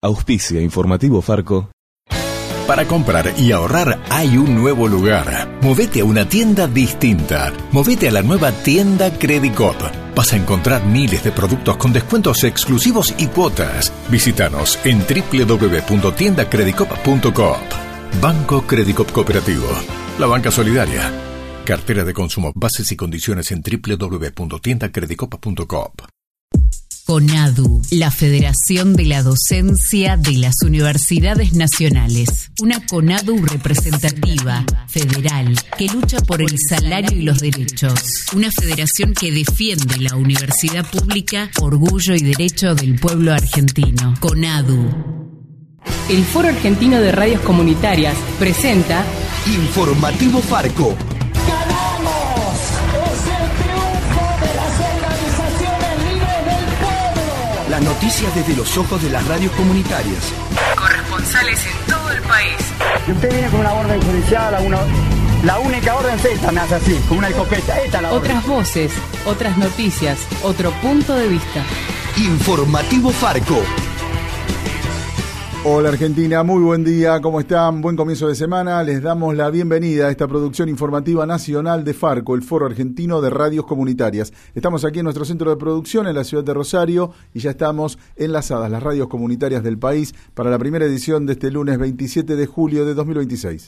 Auspicia Informativo Farco. Para comprar y ahorrar hay un nuevo lugar. Movete a una tienda distinta. Movete a la nueva tienda Credicop. Vas a encontrar miles de productos con descuentos exclusivos y cuotas. Visítanos en www.tiendacredicop.coop. Banco Credicop Cooperativo. La banca solidaria. Cartera de consumo. Bases y condiciones en www.tiendacredicop.coop. CONADU, la Federación de la Docencia de las Universidades Nacionales. Una CONADU representativa, federal, que lucha por el salario y los derechos. Una federación que defiende la universidad pública, orgullo y derecho del pueblo argentino. CONADU. El Foro Argentino de Radios Comunitarias presenta Informativo Farco. Las noticias desde los ojos de las radios comunitarias. corresponsales en todo el país. Si usted viene con una orden judicial, la única orden es esta, me hace así, con una escopeta. Esta es la orden. Otras voces, otras noticias, otro punto de vista. Informativo Farco. Hola Argentina, muy buen día, ¿cómo están? Buen comienzo de semana, les damos la bienvenida a esta producción informativa nacional de Farco, el Foro Argentino de Radios Comunitarias. Estamos aquí en nuestro centro de producción en la ciudad de Rosario y ya estamos enlazadas las radios comunitarias del país para la primera edición de este lunes 27 de julio de 2026.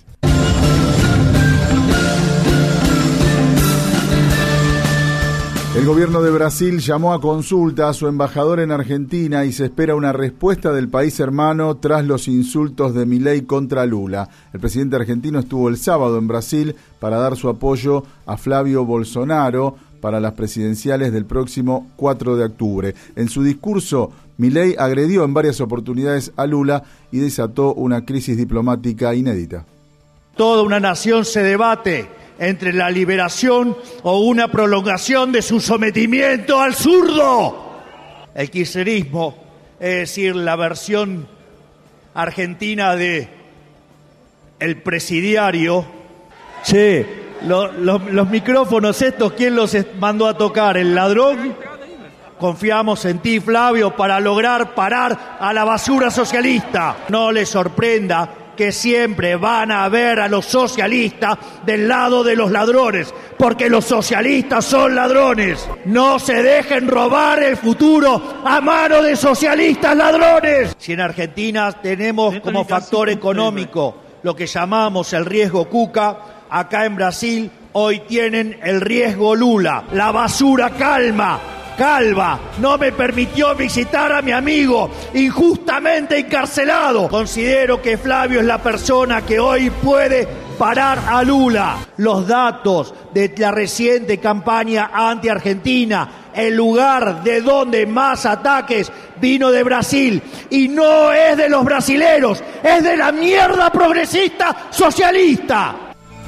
El gobierno de Brasil llamó a consulta a su embajador en Argentina y se espera una respuesta del país hermano tras los insultos de Milei contra Lula. El presidente argentino estuvo el sábado en Brasil para dar su apoyo a Flavio Bolsonaro para las presidenciales del próximo 4 de octubre. En su discurso, Milei agredió en varias oportunidades a Lula y desató una crisis diplomática inédita. Toda una nación se debate entre la liberación o una prolongación de su sometimiento al zurdo. El kirchnerismo, es decir, la versión argentina de el presidiario. Che, los micrófonos estos, ¿quién los mandó a tocar? ¿El ladrón? Confiamos en ti, Flavio, para lograr parar a la basura socialista. No les sorprenda que siempre van a ver a los socialistas del lado de los ladrones, porque los socialistas son ladrones. No se dejen robar el futuro a mano de socialistas ladrones. Si en Argentina tenemos como factor económico lo que llamamos el riesgo Cuca, acá en Brasil hoy tienen el riesgo Lula. La basura calva no me permitió visitar a mi amigo injustamente encarcelado. Considero que Flavio es la persona que hoy puede parar a Lula. Los datos de la reciente campaña anti-argentina, el lugar de donde más ataques vino de Brasil, y no es de los brasileros, es de la mierda progresista socialista.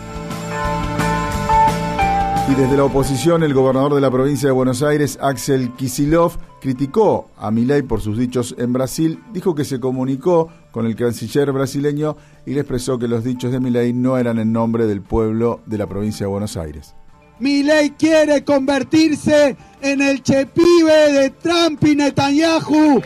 Y desde la oposición, el gobernador de la provincia de Buenos Aires, Axel Kicillof, criticó a Milei por sus dichos en Brasil, dijo que se comunicó con el canciller brasileño y le expresó que los dichos de Milei no eran en nombre del pueblo de la provincia de Buenos Aires. Milei quiere convertirse en el chepibe de Trump y Netanyahu,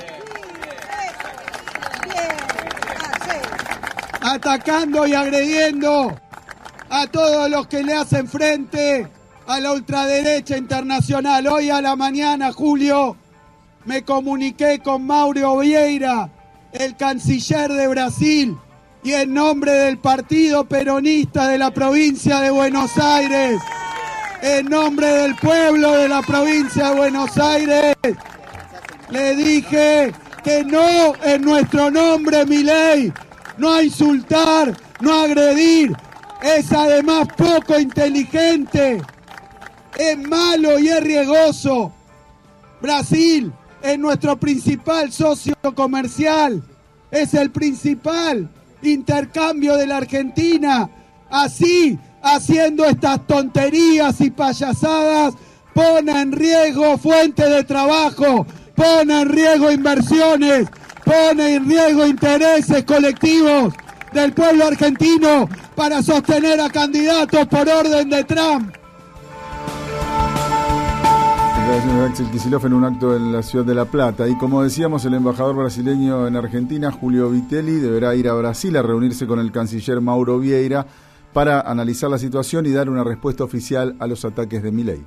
atacando y agrediendo a todos los que le hacen frente a la ultraderecha internacional. Hoy a la mañana, Julio, me comuniqué con Mauro Vieira, el canciller de Brasil, y en nombre del Partido Peronista de la provincia de Buenos Aires, en nombre del pueblo de la provincia de Buenos Aires, le dije que no en nuestro nombre, Milei, no a insultar, no a agredir. Es además poco inteligente, es malo y es riesgoso. Brasil es nuestro principal socio comercial, es el principal intercambio de la Argentina. Así, haciendo estas tonterías y payasadas, pone en riesgo fuentes de trabajo, pone en riesgo inversiones, pone en riesgo intereses colectivos del pueblo argentino para sostener a candidatos por orden de Trump. El declaraciones de Axel Kicillof en un acto en la ciudad de La Plata. Y como decíamos, el embajador brasileño en Argentina, Julio Vitelli, deberá ir a Brasil a reunirse con el canciller Mauro Vieira para analizar la situación y dar una respuesta oficial a los ataques de Milei.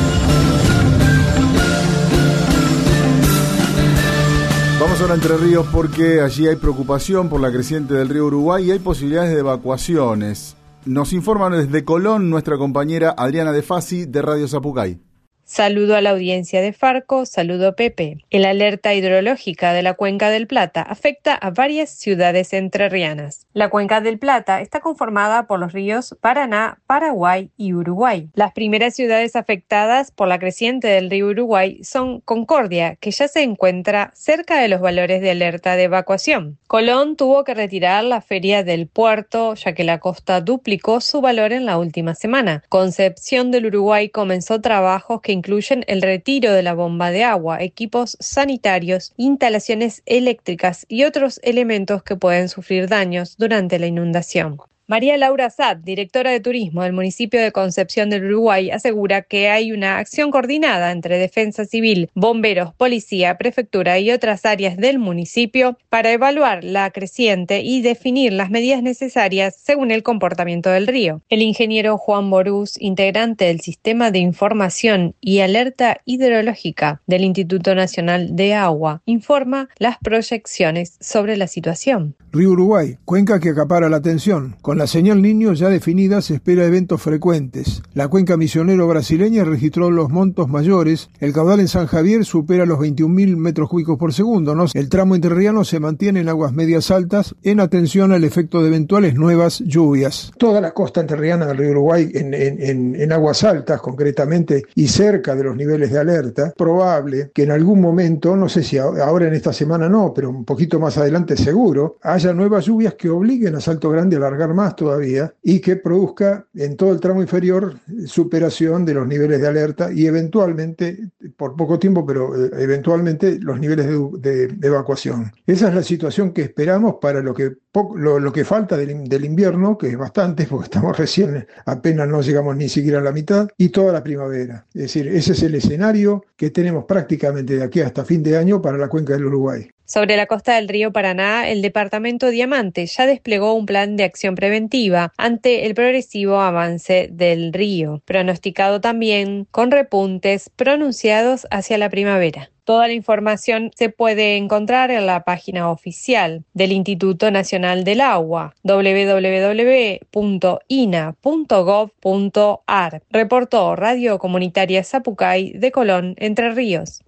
Vamos ahora a Entre Ríos porque allí hay preocupación por la creciente del río Uruguay y hay posibilidades de evacuaciones. Nos informa desde Colón nuestra compañera Adriana De Fasi de Radio Zapucay. Saludo a la audiencia de Farco, saludo Pepe. El alerta hidrológica de la Cuenca del Plata afecta a varias ciudades entrerrianas. La Cuenca del Plata está conformada por los ríos Paraná, Paraguay y Uruguay. Las primeras ciudades afectadas por la creciente del río Uruguay son Concordia, que ya se encuentra cerca de los valores de alerta de evacuación. Colón tuvo que retirar la feria del puerto, ya que la costa duplicó su valor en la última semana. Concepción del Uruguay comenzó trabajos que incluyen el retiro de la bomba de agua, equipos sanitarios, instalaciones eléctricas y otros elementos que pueden sufrir daños durante la inundación. María Laura Sad, directora de turismo del municipio de Concepción del Uruguay, asegura que hay una acción coordinada entre Defensa Civil, bomberos, policía, prefectura y otras áreas del municipio para evaluar la creciente y definir las medidas necesarias según el comportamiento del río. El ingeniero Juan Borús, integrante del Sistema de Información y Alerta Hidrológica del Instituto Nacional de Agua, informa las proyecciones sobre la situación. Río Uruguay, cuenca que acapara la atención. Con la señal Niño ya definida se espera eventos frecuentes. La cuenca misionero brasileña registró los montos mayores. El caudal en San Javier supera los 21.000 metros cúbicos por segundo. El tramo entrerriano se mantiene en aguas medias altas en atención al efecto de eventuales nuevas lluvias. Toda la costa entrerriana del río Uruguay en aguas altas concretamente y cerca de los niveles de alerta. Probable que en algún momento, no sé si ahora en esta semana no, pero un poquito más adelante seguro, haya nuevas lluvias que obliguen a Salto Grande a alargar más todavía y que produzca en todo el tramo inferior superación de los niveles de alerta y eventualmente, por poco tiempo, pero eventualmente los niveles de evacuación. Esa es la situación que esperamos para lo que falta del invierno, que es bastante, porque estamos recién, apenas no llegamos ni siquiera a la mitad, y toda la primavera. Es decir, ese es el escenario que tenemos prácticamente de aquí hasta fin de año para la cuenca del Uruguay. Sobre la costa del río Paraná, el departamento Diamante ya desplegó un plan de acción preventiva ante el progresivo avance del río, pronosticado también con repuntes pronunciados hacia la primavera. Toda la información se puede encontrar en la página oficial del Instituto Nacional del Agua, www.ina.gov.ar. Reportó Radio Comunitaria Zapucay de Colón, Entre Ríos.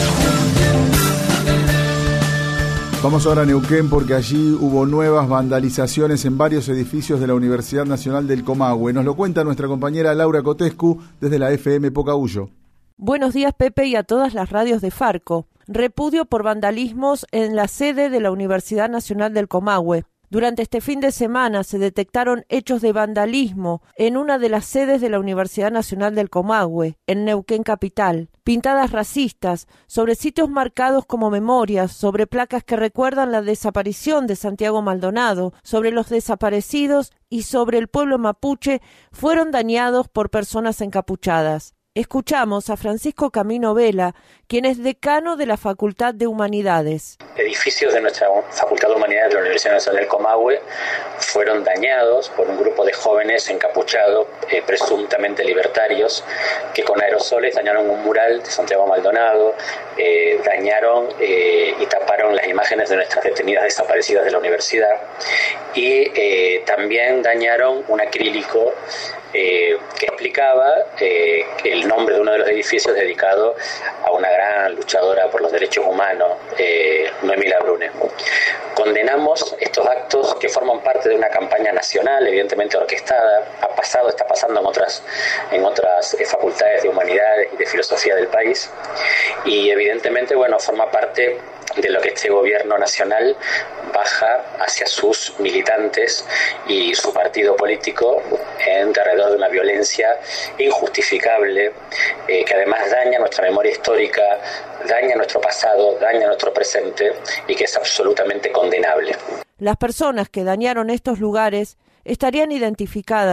Vamos ahora a Neuquén porque allí hubo nuevas vandalizaciones en varios edificios de la Universidad Nacional del Comahue. Nos lo cuenta nuestra compañera Laura Cotescu desde la FM Pocahuyo. Buenos días, Pepe, y a todas las radios de Farco. Repudio por vandalismos en la sede de la Universidad Nacional del Comahue. Durante este fin de semana se detectaron hechos de vandalismo en una de las sedes de la Universidad Nacional del Comahue, en Neuquén capital. Pintadas racistas sobre sitios marcados como memorias, sobre placas que recuerdan la desaparición de Santiago Maldonado, sobre los desaparecidos y sobre el pueblo mapuche fueron dañados por personas encapuchadas. Escuchamos a Francisco Camino Vela, quien es decano de la Facultad de Humanidades. Edificios de nuestra Facultad de Humanidades de la Universidad Nacional del Comahue fueron dañados por un grupo de jóvenes encapuchados, presuntamente libertarios, que con aerosoles dañaron un mural de Santiago Maldonado, dañaron y taparon las imágenes de nuestras detenidas desaparecidas de la universidad y también dañaron un acrílico que explicaba el nombre de uno de los edificios dedicado a una gran luchadora por los derechos humanos, Noemí Labrune. Condenamos estos actos que forman parte de una campaña nacional, evidentemente orquestada, está pasando en otras facultades de humanidades y de filosofía del país, y evidentemente, forma parte de lo que este gobierno nacional baja hacia sus militantes y su partido político en derredor de una violencia injustificable que además daña nuestra memoria histórica, daña nuestro pasado, daña nuestro presente y que es absolutamente condenable. Las personas que dañaron estos lugares estarían identificadas,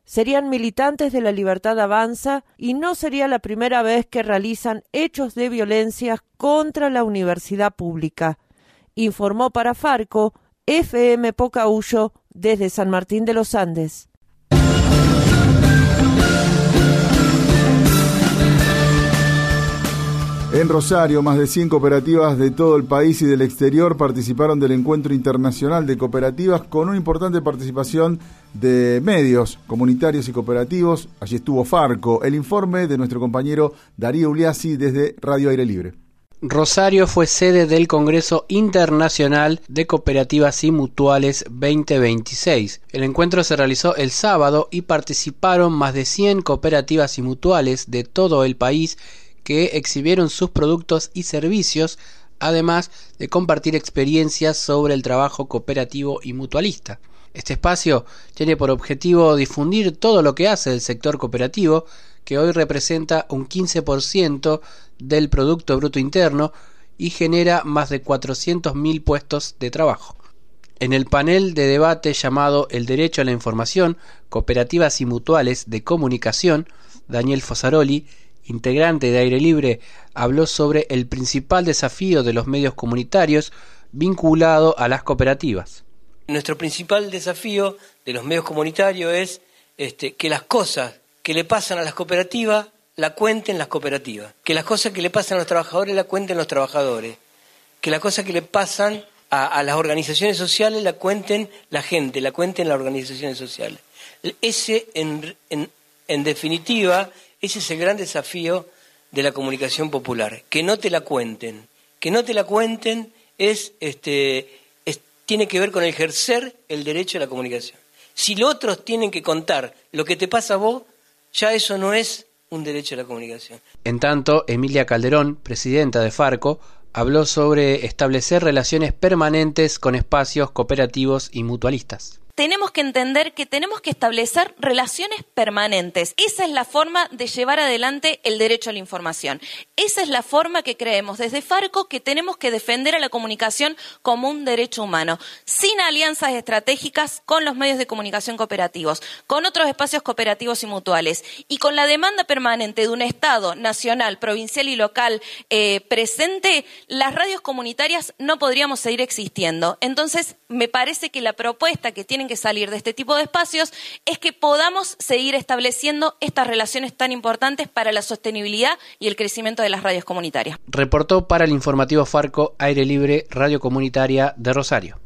Serían militantes de La Libertad Avanza y no sería la primera vez que realizan hechos de violencia contra la universidad pública. Informó para Farco FM Pocahuyo desde San Martín de los Andes. En Rosario, más de 100 cooperativas de todo el país y del exterior participaron del Encuentro Internacional de Cooperativas con una importante participación de medios comunitarios y cooperativos. Allí estuvo Farco. El informe de nuestro compañero Darío Uliassi desde Radio Aire Libre. Rosario fue sede del Congreso Internacional de Cooperativas y Mutuales 2026. El encuentro se realizó el sábado y participaron más de 100 cooperativas y mutuales de todo el país que exhibieron sus productos y servicios, además de compartir experiencias sobre el trabajo cooperativo y mutualista. Este espacio tiene por objetivo difundir todo lo que hace el sector cooperativo, que hoy representa un 15% del Producto Bruto Interno y genera más de 400.000 puestos de trabajo. En el panel de debate llamado El Derecho a la Información, Cooperativas y Mutuales de Comunicación, Daniel Fosaroli, integrante de Aire Libre, habló sobre el principal desafío de los medios comunitarios vinculado a las cooperativas. Nuestro principal desafío de los medios comunitarios es que las cosas que le pasan a las cooperativas la cuenten las cooperativas, que las cosas que le pasan a los trabajadores la cuenten los trabajadores, que las cosas que le pasan a las organizaciones sociales la cuenten la gente, la cuenten las organizaciones sociales. Ese, en definitiva, ese es el gran desafío de la comunicación popular, que no te la cuenten. Que no te la cuenten tiene que ver con ejercer el derecho a la comunicación. Si los otros tienen que contar lo que te pasa a vos, ya eso no es un derecho a la comunicación. En tanto, Emilia Calderón, presidenta de Farco, habló sobre establecer relaciones permanentes con espacios cooperativos y mutualistas. Tenemos que entender que tenemos que establecer relaciones permanentes. Esa es la forma de llevar adelante el derecho a la información. Esa es la forma que creemos desde Farco que tenemos que defender a la comunicación como un derecho humano, sin alianzas estratégicas con los medios de comunicación cooperativos, con otros espacios cooperativos y mutuales, y con la demanda permanente de un Estado nacional, provincial y local presente, las radios comunitarias no podríamos seguir existiendo. Entonces, me parece que la propuesta que tienen que salir de este tipo de espacios es que podamos seguir estableciendo estas relaciones tan importantes para la sostenibilidad y el crecimiento de las radios comunitarias. Reportó para el informativo Farco Aire Libre, Radio Comunitaria de Rosario.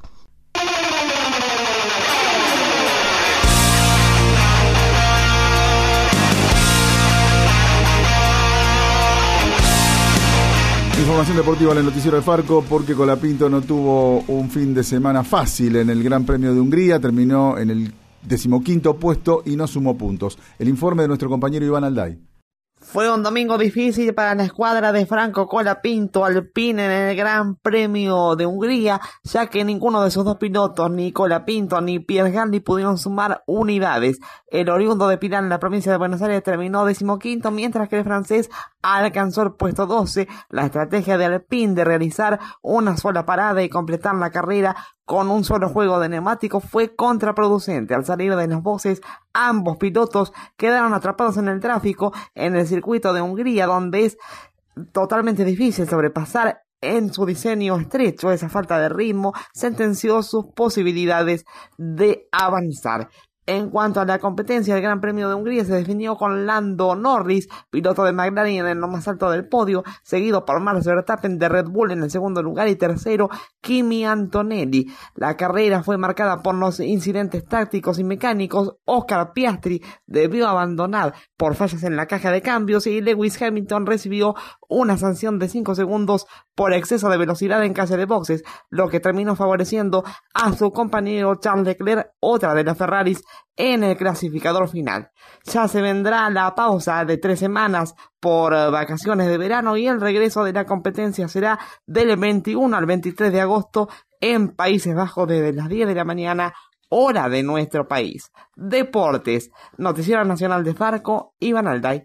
Información deportiva en el noticiero de Farco, porque Colapinto no tuvo un fin de semana fácil en el Gran Premio de Hungría, terminó en el 15º puesto y no sumó puntos. El informe de nuestro compañero Iván Alday. Fue un domingo difícil para la escuadra de Franco Colapinto Alpine en el Gran Premio de Hungría, ya que ninguno de sus dos pilotos, ni Colapinto ni Pierre Gasly, pudieron sumar unidades. El oriundo de Pirán, en la provincia de Buenos Aires, terminó 15º, mientras que el francés alcanzó el puesto 12. La estrategia de Alpine de realizar una sola parada y completar la carrera con un solo juego de neumáticos fue contraproducente. Al salir de los boxes, ambos pilotos quedaron atrapados en el tráfico en el circuito de Hungría, donde es totalmente difícil sobrepasar en su diseño estrecho. Esa falta de ritmo sentenció sus posibilidades de avanzar. En cuanto a la competencia, el Gran Premio de Hungría se definió con Lando Norris, piloto de McLaren, en lo más alto del podio, seguido por Max Verstappen de Red Bull en el segundo lugar y tercero Kimi Antonelli. La carrera fue marcada por los incidentes tácticos y mecánicos. Oscar Piastri debió abandonar por fallas en la caja de cambios y Lewis Hamilton recibió una sanción de 5 segundos por exceso de velocidad en calle de boxes, lo que terminó favoreciendo a su compañero Charles Leclerc, otra de las Ferraris, en el clasificador final. Ya se vendrá la pausa de 3 semanas por vacaciones de verano y el regreso de la competencia será del 21 al 23 de agosto en Países Bajos desde las 10 de la mañana, hora de nuestro país. Deportes, Noticiero Nacional de Farco, Iván Alday.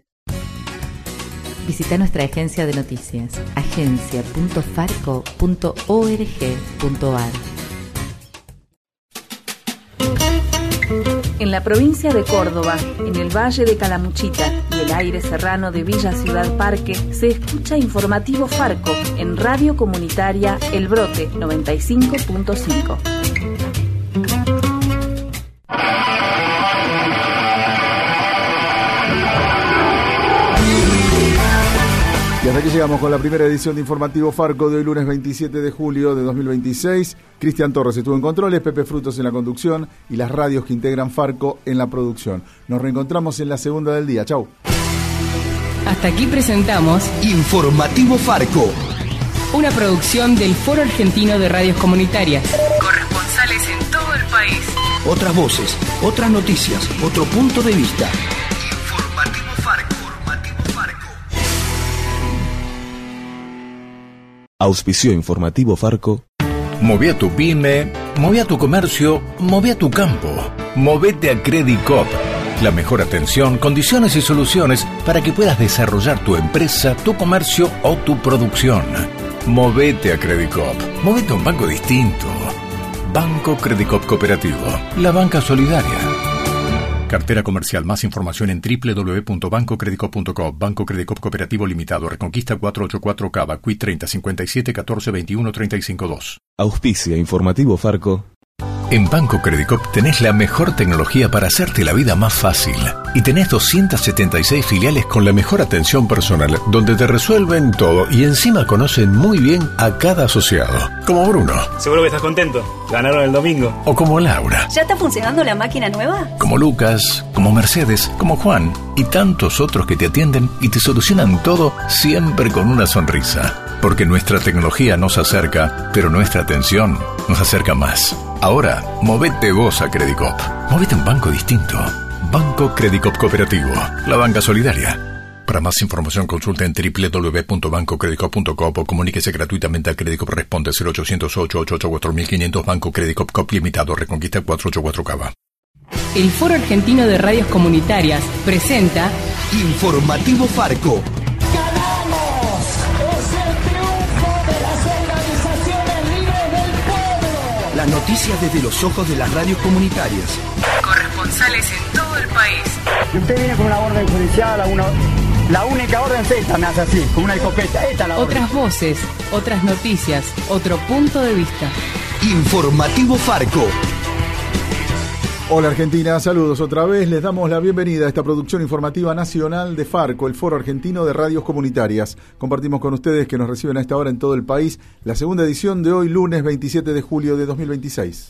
Visita nuestra agencia de noticias, agencia.farco.org.ar. En la provincia de Córdoba, en el Valle de Calamuchita y el aire serrano de Villa Ciudad Parque, se escucha Informativo Farco en Radio Comunitaria El Brote 95.5. Y hasta aquí llegamos con la primera edición de Informativo Farco de hoy lunes 27 de julio de 2026. Cristian Torres estuvo en controles, Pepe Frutos en la conducción y las radios que integran Farco en la producción. Nos reencontramos en la segunda del día. Chau. Hasta aquí presentamos Informativo Farco, una producción del Foro Argentino de Radios Comunitarias. Corresponsales en todo el país. otras voces, otras noticias, otro punto de vista. Auspició Informativo Farco. Moví a tu pyme, moví a tu comercio, moví a tu campo. Movete a Credicop. La mejor atención, condiciones y soluciones para que puedas desarrollar tu empresa, tu comercio o tu producción. Movete a Credicop. Movete a un banco distinto. Banco Credicop Cooperativo. La banca solidaria. Cartera comercial. Más información en www.bancocredicop.com. Banco Credicop Cooperativo Limitado. Reconquista 484 Cava. Cuit 30 57 14 21 35 2. Auspicia Informativo Farco. En Banco Credicop tenés la mejor tecnología para hacerte la vida más fácil. Y tenés 276 filiales con la mejor atención personal, donde te resuelven todo y encima conocen muy bien a cada asociado. Como Bruno. Seguro que estás contento. Ganaron el domingo. O como Laura. ¿Ya está funcionando la máquina nueva? Como Lucas, como Mercedes, como Juan y tantos otros que te atienden y te solucionan todo siempre con una sonrisa. Porque nuestra tecnología nos acerca, pero nuestra atención nos acerca más. Ahora, movete vos a Credicop. Movete a un banco distinto. Banco Credicop Cooperativo. La banca solidaria. Para más información consulta en www.bancocredicop.com o comuníquese gratuitamente a Credicop. Responde 0800-888-4500. Banco Credicop Cop Limitado. Reconquista 484 Cava. El Foro Argentino de Radios Comunitarias presenta Informativo Farco. Las noticias desde los ojos de las radios comunitarias. Corresponsales en todo el país. Si usted viene con una orden judicial, la única orden es esta, me hace así, con una escopeta. Esta es la orden. otras voces, otras noticias, otro punto de vista. Informativo Farco. Hola Argentina, saludos otra vez. Les damos la bienvenida a esta producción informativa nacional de Farco, el Foro Argentino de Radios Comunitarias. Compartimos con ustedes que nos reciben a esta hora en todo el país la segunda edición de hoy, lunes 27 de julio de 2026.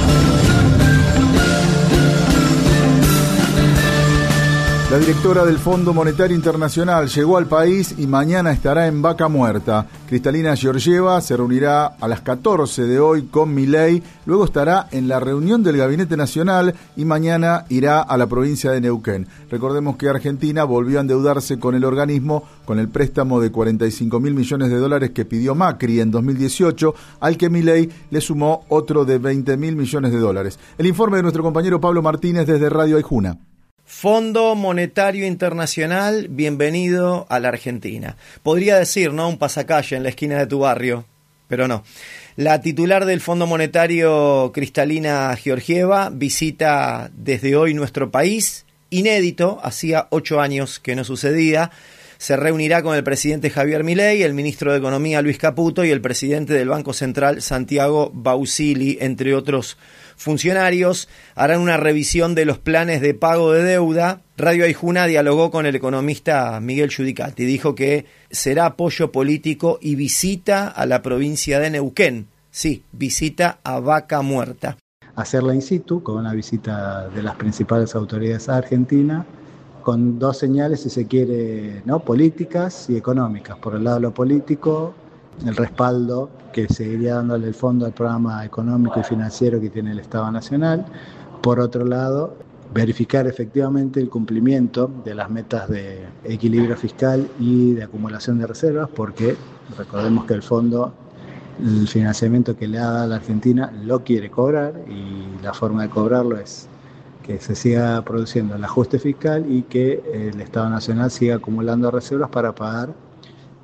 La directora del Fondo Monetario Internacional llegó al país y mañana estará en Vaca Muerta. Cristalina Georgieva se reunirá a las 14 de hoy con Milei, luego estará en la reunión del Gabinete Nacional y mañana irá a la provincia de Neuquén. Recordemos que Argentina volvió a endeudarse con el organismo con el préstamo de 45.000 millones de dólares que pidió Macri en 2018, al que Milei le sumó otro de 20.000 millones de dólares. El informe de nuestro compañero Pablo Martínez desde Radio Aijuna. Fondo Monetario Internacional, bienvenido a la Argentina. Podría decir, ¿no?, un pasacalle en la esquina de tu barrio, pero no. La titular del Fondo Monetario, Cristalina Georgieva, visita desde hoy nuestro país, inédito, hacía 8 años que no sucedía. Se reunirá con el presidente Javier Milei, el ministro de Economía Luis Caputo y el presidente del Banco Central Santiago Bausili, entre otros funcionarios. Harán una revisión de los planes de pago de deuda. Radio Aijuna dialogó con el economista Miguel Giudicati. Dijo que será apoyo político y visita a la provincia de Neuquén. Sí, visita a Vaca Muerta. Hacerla in situ, con una visita de las principales autoridades argentinas, con dos señales, si se quiere, ¿no?, políticas y económicas. Por el lado de lo político, el respaldo que seguiría dándole el fondo al programa económico y financiero que tiene el Estado Nacional. Por otro lado, verificar efectivamente el cumplimiento de las metas de equilibrio fiscal y de acumulación de reservas, porque recordemos que el fondo, el financiamiento que le da a la Argentina, lo quiere cobrar, y la forma de cobrarlo es que se siga produciendo el ajuste fiscal y que el Estado Nacional siga acumulando reservas para pagar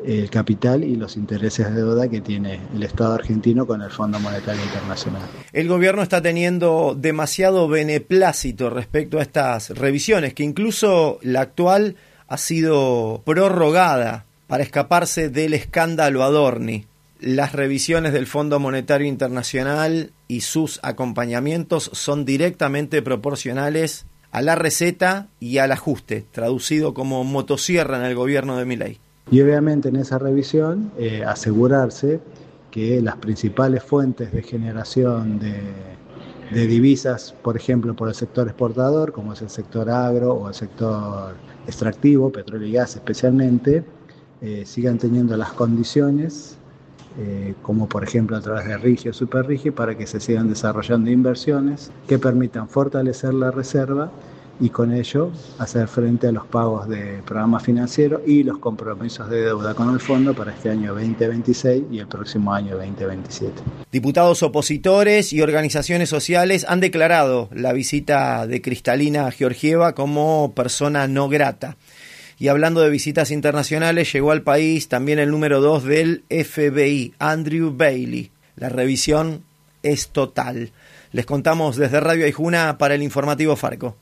el capital y los intereses de deuda que tiene el Estado argentino con el Fondo Monetario Internacional. El gobierno está teniendo demasiado beneplácito respecto a estas revisiones, que incluso la actual ha sido prorrogada para escaparse del escándalo Adorni. Las revisiones del Fondo Monetario Internacional y sus acompañamientos son directamente proporcionales a la receta y al ajuste, traducido como motosierra en el gobierno de Milei. Y obviamente en esa revisión asegurarse que las principales fuentes de generación de divisas, por ejemplo por el sector exportador, como es el sector agro o el sector extractivo, petróleo y gas especialmente, sigan teniendo las condiciones, como por ejemplo a través de RIGI o SuperRIGI, para que se sigan desarrollando inversiones que permitan fortalecer la reserva y con ello hacer frente a los pagos de programas financieros y los compromisos de deuda con el fondo para este año 2026 y el próximo año 2027. Diputados opositores y organizaciones sociales han declarado la visita de Kristalina Georgieva como persona no grata. Y hablando de visitas internacionales, llegó al país también el número 2 del FBI, Andrew Bailey. La revisión es total. Les contamos desde Radio Aijuna para el informativo Farco.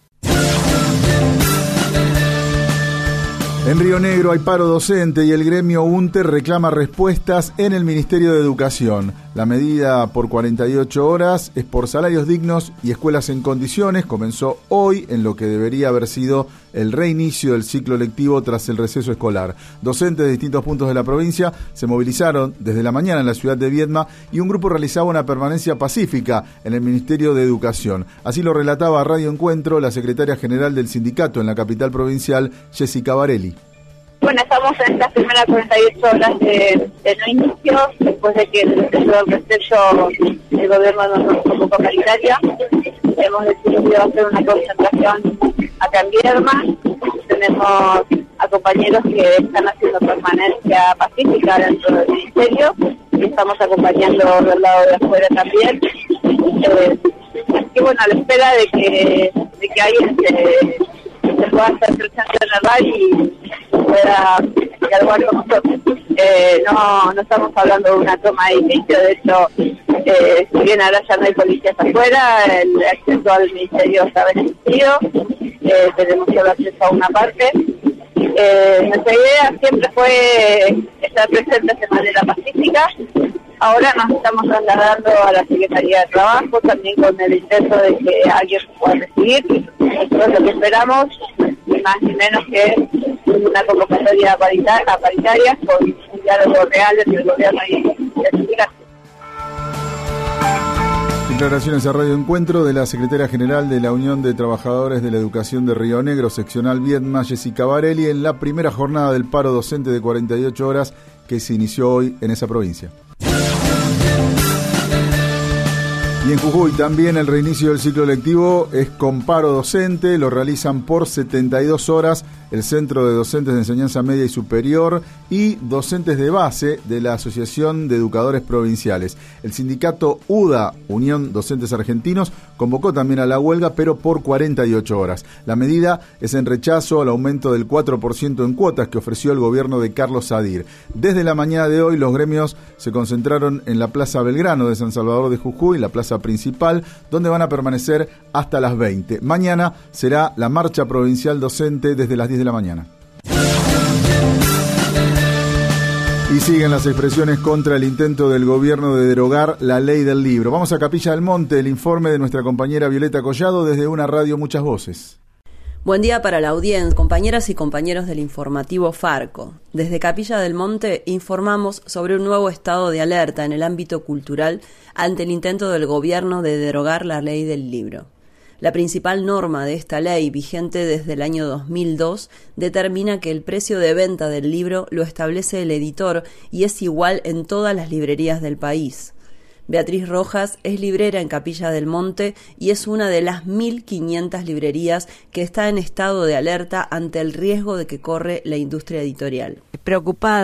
En Río Negro hay paro docente y el gremio UNTER reclama respuestas en el Ministerio de Educación. La medida por 48 horas es por salarios dignos y escuelas en condiciones. Comenzó hoy en lo que debería haber sido el reinicio del ciclo lectivo tras el receso escolar. Docentes de distintos puntos de la provincia se movilizaron desde la mañana en la ciudad de Viedma y un grupo realizaba una permanencia pacífica en el Ministerio de Educación. Así lo relataba a Radio Encuentro la secretaria general del sindicato en la capital provincial, Jessica Barelli. Bueno, estamos en estas primeras 48 horas de no inicio, después de que el receso el gobierno nos convocó paritaria. Hemos decidido hacer una concentración acá en Viedma. Tenemos a compañeros que están haciendo permanencia pacífica dentro del ministerio y estamos acompañando del lado de afuera también. Así que bueno, a la espera de que alguien se pueda estar presente en el bar y pueda dialogar con nosotros. No estamos hablando de una toma de edificio, de hecho, si bien ahora ya no hay policías afuera, el acceso al ministerio está beneficiado, tenemos solo acceso a una parte. Nuestra idea siempre fue estar presentes de manera pacífica. Ahora nos estamos trasladando a la Secretaría de Trabajo, también con el intento de que alguien pueda recibir. Nosotros lo que esperamos, ni más ni menos que una convocatoria paritaria con un diálogo real entre el gobierno y el sindicato. Declaraciones a Radio Encuentro de la secretaria general de la Unión de Trabajadores de la Educación de Río Negro, seccional Viedma, Jessica Barelli, en la primera jornada del paro docente de 48 horas que se inició hoy en esa provincia. Y en Jujuy también el reinicio del ciclo lectivo es con paro docente, lo realizan por 72 horas el Centro de Docentes de Enseñanza Media y Superior y docentes de base de la Asociación de Educadores Provinciales. El sindicato UDA, Unión Docentes Argentinos, convocó también a la huelga, pero por 48 horas. La medida es en rechazo al aumento del 4% en cuotas que ofreció el gobierno de Carlos Sadir. Desde la mañana de hoy los gremios se concentraron en la Plaza Belgrano de San Salvador de Jujuy, la plaza principal, donde van a permanecer hasta las 20. Mañana será la marcha provincial docente desde las 10 de la mañana. Y siguen las expresiones contra el intento del gobierno de derogar la ley del libro. Vamos a Capilla del Monte, el informe de nuestra compañera Violeta Collado desde una radio Muchas Voces. Buen día para la audiencia, compañeras y compañeros del informativo Farco. Desde Capilla del Monte informamos sobre un nuevo estado de alerta en el ámbito cultural ante el intento del gobierno de derogar la ley del libro. La principal norma de esta ley, vigente desde el año 2002, determina que el precio de venta del libro lo establece el editor y es igual en todas las librerías del país. Beatriz Rojas es librera en Capilla del Monte y es una de las 1.500 librerías que está en estado de alerta ante el riesgo de que corre la industria editorial. Preocupadas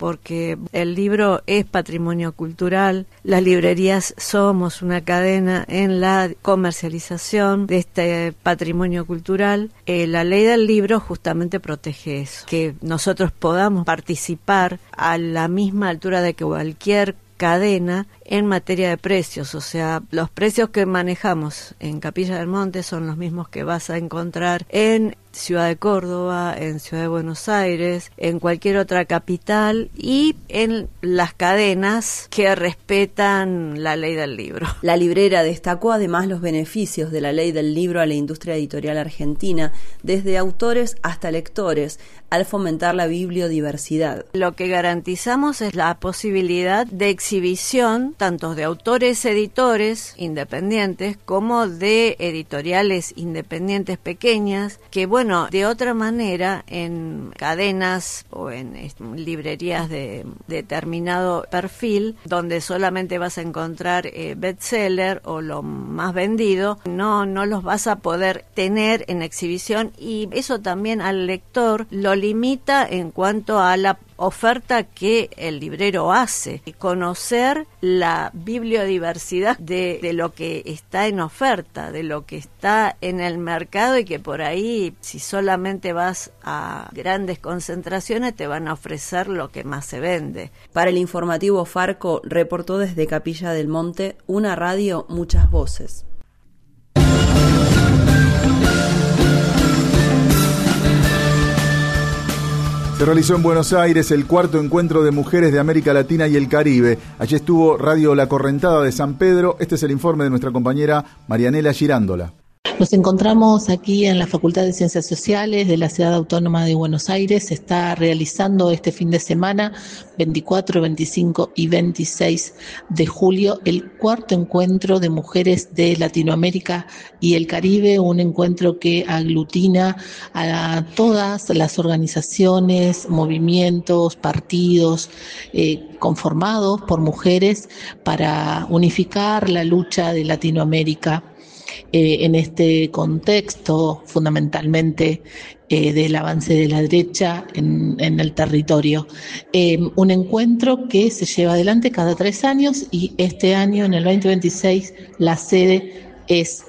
porque el libro es patrimonio cultural. Las librerías somos una cadena en la comercialización de este patrimonio cultural. La ley del libro justamente protege eso, que nosotros podamos participar a la misma altura de que cualquier cadena en materia de precios, o sea, los precios que manejamos en Capilla del Monte son los mismos que vas a encontrar en Ciudad de Córdoba, en Ciudad de Buenos Aires, en cualquier otra capital y en las cadenas que respetan la ley del libro. La librera destacó además los beneficios de la ley del libro a la industria editorial argentina, desde autores hasta lectores, al fomentar la bibliodiversidad. Lo que garantizamos es la posibilidad de exhibición tanto de autores editores independientes como de editoriales independientes pequeñas que, bueno, de otra manera en cadenas o en librerías de determinado perfil donde solamente vas a encontrar bestseller o lo más vendido, no los vas a poder tener en exhibición, y eso también al lector lo limita en cuanto a la oferta que el librero hace, y conocer la bibliodiversidad de lo que está en oferta, de lo que está en el mercado, y que por ahí, si solamente vas a grandes concentraciones, te van a ofrecer lo que más se vende. Para el informativo Farco, reportó desde Capilla del Monte, una radio, muchas voces. Se realizó en Buenos Aires el cuarto encuentro de mujeres de América Latina y el Caribe. Allí estuvo Radio La Correntada de San Pedro. Este es el informe de nuestra compañera Marianela Girándola. Nos encontramos aquí en la Facultad de Ciencias Sociales de la Ciudad Autónoma de Buenos Aires. Se está realizando este fin de semana, 24, 25 y 26 de julio, el cuarto encuentro de mujeres de Latinoamérica y el Caribe, un encuentro que aglutina a todas las organizaciones, movimientos, partidos conformados por mujeres para unificar la lucha de Latinoamérica. En este contexto fundamentalmente del avance de la derecha en el territorio. Un encuentro que se lleva adelante cada 3 años y este año, en el 2026, la sede es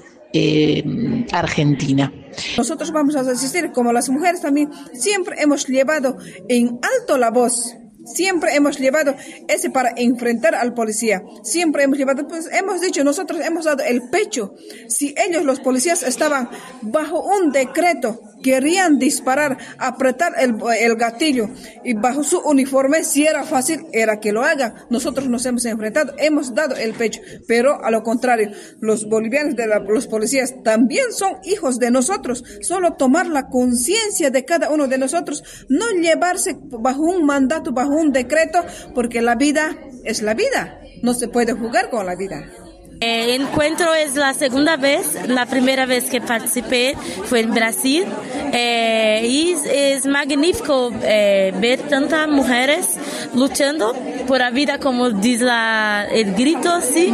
Argentina. Nosotros vamos a asistir, como las mujeres también, siempre hemos llevado en alto la voz. Siempre hemos llevado ese para enfrentar al policía. Siempre hemos llevado, pues hemos dicho, nosotros hemos dado el pecho. Si ellos, los policías, estaban bajo un decreto, querían disparar, apretar el gatillo y bajo su uniforme, si era fácil, era que lo hagan. Nosotros nos hemos enfrentado, hemos dado el pecho, pero a lo contrario, los bolivianos los policías también son hijos de nosotros. Solo tomar la conciencia de cada uno de nosotros, no llevarse bajo un mandato, bajo un decreto, porque la vida es la vida, no se puede jugar con la vida. El encuentro es la segunda vez, la primera vez que participé fue en Brasil y es magnífico ver tantas mujeres luchando por la vida, como dice el grito, ¿sí?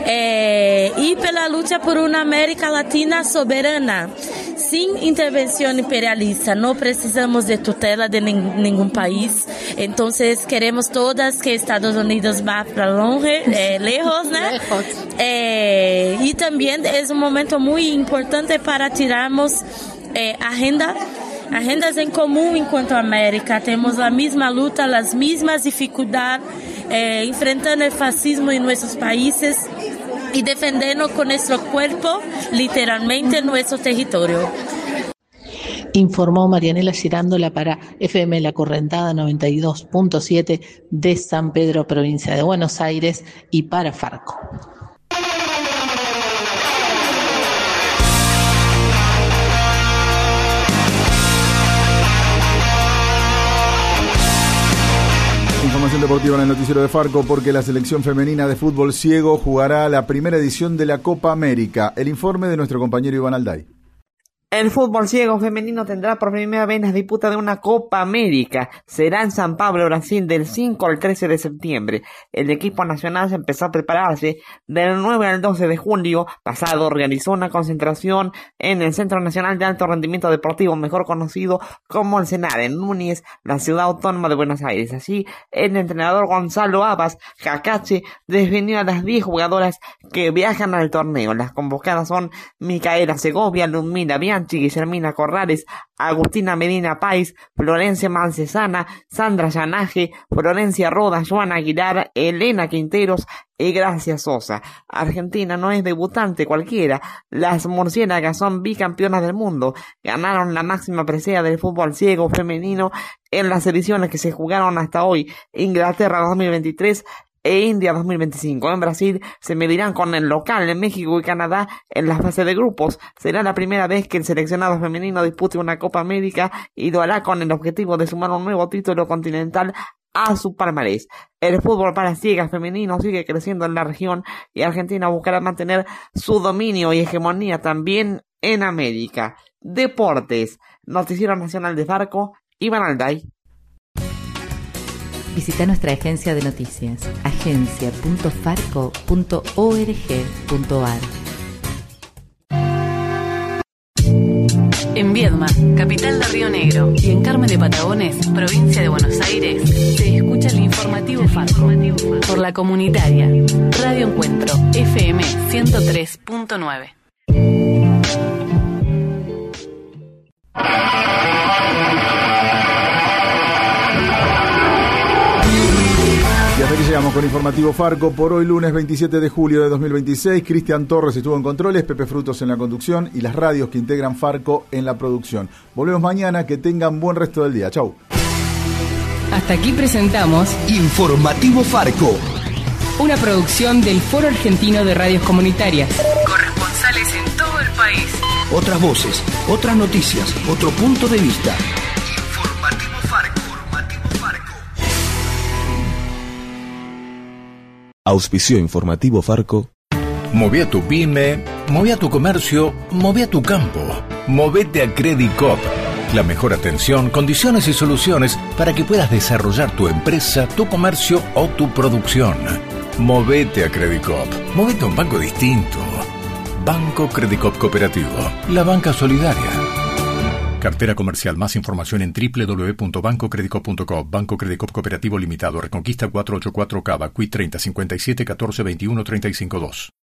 Y por la lucha por una América Latina soberana, sin intervención imperialista. No precisamos de tutela de ningún país, entonces queremos todas que Estados Unidos va para lejos, ¿no? Y también es un momento muy importante para tirarnos agendas en común en cuanto a América. Tenemos la misma lucha, las mismas dificultades, enfrentando el fascismo en nuestros países y defendiendo con nuestro cuerpo, literalmente, nuestro territorio. Informó Marianela Girándola para FM La Correntada 92.7 de San Pedro, provincia de Buenos Aires, y para Farco. Información deportiva en el noticiero de Farco, porque la selección femenina de fútbol ciego jugará la primera edición de la Copa América. El informe de nuestro compañero Iván Alday. El fútbol ciego femenino tendrá por primera vez la disputa de una Copa América. Será en San Pablo, Brasil, del 5 al 13 de septiembre. El equipo nacional se empezó a prepararse del 9 al 12 de julio pasado. Realizó una concentración en el Centro Nacional de Alto Rendimiento Deportivo, mejor conocido como el CENAR, en Núñez, la ciudad autónoma de Buenos Aires. Así, el entrenador Gonzalo Abas Cacache definió a las 10 jugadoras que viajan al torneo. Las convocadas son Micaela Segovia, Ludmila Bianchi, Guillermina Corrales, Agustina Medina Páez, Florencia Mancesana, Sandra Llanaje, Florencia Rodas, Joana Aguilar, Elena Quinteros y Gracia Sosa. Argentina no es debutante cualquiera. Las murciélagas son bicampeonas del mundo. Ganaron la máxima presea del fútbol ciego femenino en las ediciones que se jugaron hasta hoy. Inglaterra 2023 e India 2025. En Brasil se medirán con el local en México y Canadá en la fase de grupos. Será la primera vez que el seleccionado femenino dispute una Copa América y lo hará con el objetivo de sumar un nuevo título continental a su palmarés. El fútbol para ciegas femenino sigue creciendo en la región y Argentina buscará mantener su dominio y hegemonía también en América. Deportes. Noticiero Nacional de Farco, Iván Alday. Visita nuestra agencia de noticias, agencia.farco.org.ar. En Viedma, capital de Río Negro, y en Carmen de Patagones, provincia de Buenos Aires, se escucha el informativo Farco por la comunitaria Radio Encuentro FM 103.9. Y hasta aquí llegamos con Informativo Farco por hoy, lunes 27 de julio de 2026. Cristian Torres estuvo en controles, Pepe Frutos en la conducción y las radios que integran Farco en la producción. Volvemos mañana, que tengan buen resto del día. Chau. Hasta aquí presentamos Informativo Farco, una producción del Foro Argentino de Radios Comunitarias. Corresponsales en todo el país. otras voces, otras noticias, otro punto de vista. Auspició Informativo Farco. Moví a tu pyme, moví a tu comercio, moví a tu campo. Movete a Credicop. La mejor atención, condiciones y soluciones para que puedas desarrollar tu empresa, tu comercio o tu producción. Movete a Credicop. Movete a un banco distinto. Banco Credicop Cooperativo. La banca solidaria. Cartera comercial. Más información en www.bancocredicop.com. Banco Credicop Cooperativo Limitado. Reconquista 484 Cava. Cuit 30 57 14 21 35 2.